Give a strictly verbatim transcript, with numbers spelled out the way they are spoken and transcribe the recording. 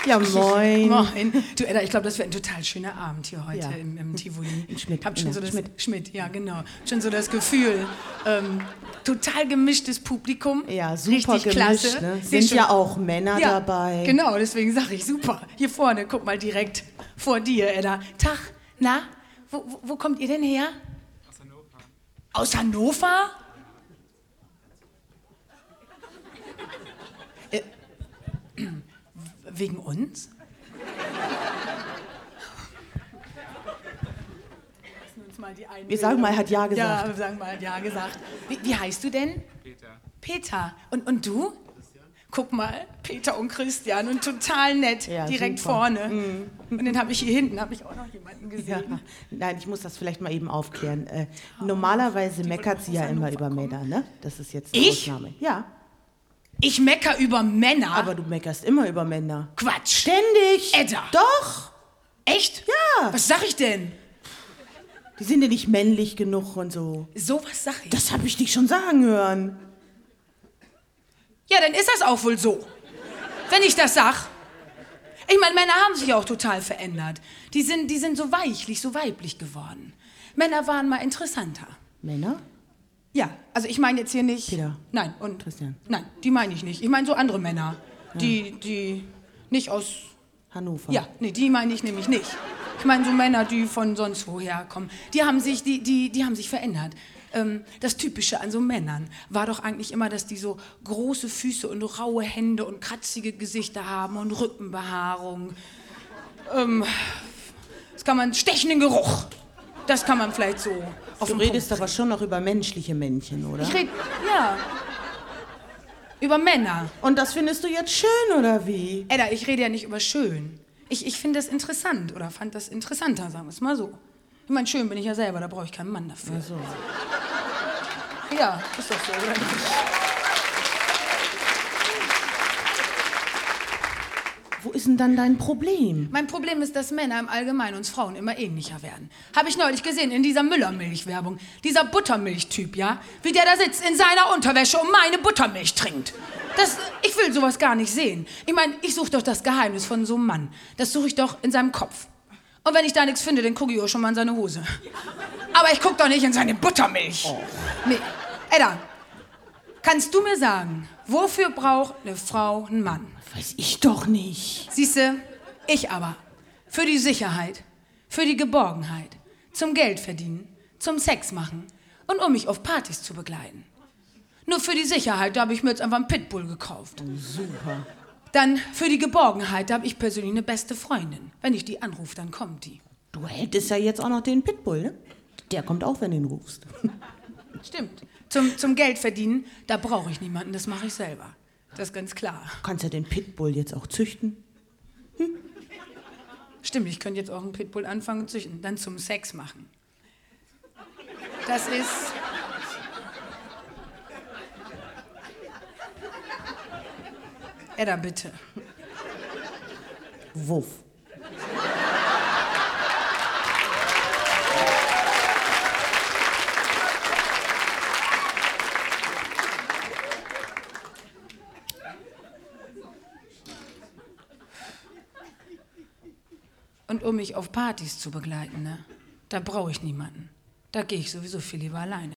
Ja, moin. Moin. Du, Edda, ich glaube, das wird ein total schöner Abend hier heute Ja. im, im Tivoli. Schmidt. Habt schon Ja, so das, Schmidt. Schmidt, ja genau. Schon so das Gefühl, ähm, total gemischtes Publikum. Ja, super Richtig gemischt. klasse. Ne? Siehst Sind schon- ja auch Männer ja, dabei. Genau, deswegen sage ich super. Hier vorne, guck mal direkt vor dir, Edda. Tag, na, wo, wo, wo kommt ihr denn her? Aus Hannover. Aus Hannover? Äh, wegen uns? Lassen uns mal die einen- Wir sagen mal, er hat Ja gesagt. Ja, wir sagen mal, ja gesagt. Wie, wie heißt du denn? Peter. Peter. Und, und du? Guck mal, Peter und Christian und total nett, Ja, direkt super. vorne. Und den habe ich hier hinten, habe ich auch noch jemanden Ja. gesehen. Nein, ich muss das vielleicht mal eben aufklären. Äh, normalerweise meckert sie ja aus immer Hannover über kommen. Männer, ne? Das ist jetzt eine Ich? Ausnahme. Ja, Ich mecker über Männer. aber du meckerst immer über Männer. Quatsch. Ständig. Edda. Doch. Echt? Ja. Was sag ich denn? Die sind ja nicht männlich genug und so. So was sag ich. Das habe ich dich schon sagen hören. Ja, dann ist das auch wohl so. Wenn ich das sag. Ich meine, Männer haben sich auch total verändert. Die sind, die sind so weichlich, so weiblich geworden. Männer waren mal interessanter. Männer? Ja, also ich meine jetzt hier nicht... Peter. Nein, und... Christian. Nein, die meine ich nicht. Ich meine so andere Männer, die, die nicht aus... Hannover. Ja, nee, die meine ich nämlich nicht. Ich meine so Männer, die von sonst woher kommen. Die haben sich, die, die, die haben sich verändert. Ähm, das Typische an so Männern war doch eigentlich immer, dass die so große Füße und raue Hände und kratzige Gesichter haben und Rückenbehaarung. Ähm, das kann man... Stechenden Geruch. Das kann man vielleicht so auf Du den redest Punkt aber schon noch über menschliche Männchen, oder? Ich rede, ja, über Männer. Und das findest du jetzt schön, oder wie? Edda, ich rede ja nicht über schön. Ich, ich finde das interessant oder fand das interessanter, sagen wir es mal so. Ich meine, schön bin ich ja selber, da brauche ich keinen Mann dafür. Ach so. Ja, ist doch so, oder nicht? Wo ist denn dann dein Problem? Mein Problem ist, dass Männer im Allgemeinen uns Frauen immer ähnlicher werden. Habe ich neulich gesehen in dieser Müllermilch-Werbung. Dieser Buttermilch-Typ, ja? Wie der da sitzt in seiner Unterwäsche und meine Buttermilch trinkt. Das, ich will sowas gar nicht sehen. Ich meine, ich suche doch das Geheimnis von so einem Mann. Das suche ich doch in seinem Kopf. Und wenn ich da nichts finde, dann gucke ich auch schon mal in seine Hose. Aber ich gucke doch nicht in seine Buttermilch. Oh. Nee. Edda, kannst du mir sagen, wofür braucht eine Frau einen Mann? Weiß ich doch nicht. Siehste, ich aber. Für die Sicherheit, für die Geborgenheit, zum Geld verdienen, zum Sex machen und um mich auf Partys zu begleiten. Nur für die Sicherheit, da habe ich mir jetzt einfach einen Pitbull gekauft. Oh, super. Dann für die Geborgenheit, da habe ich persönlich eine beste Freundin. Wenn ich die anrufe, dann kommt die. Du hättest ja jetzt auch noch den Pitbull, ne? Der kommt auch, wenn du ihn rufst. Stimmt. Zum, zum Geld verdienen, da brauche ich niemanden, das mache ich selber. Das ist ganz klar. Du kannst ja den Pitbull jetzt auch züchten. Stimmt, ich könnte jetzt auch einen Pitbull anfangen zu züchten, dann zum Sex machen. Das ist... Edda, bitte. Wuff. Und um mich auf Partys zu begleiten, ne, da brauche ich niemanden. Da gehe ich sowieso viel lieber alleine.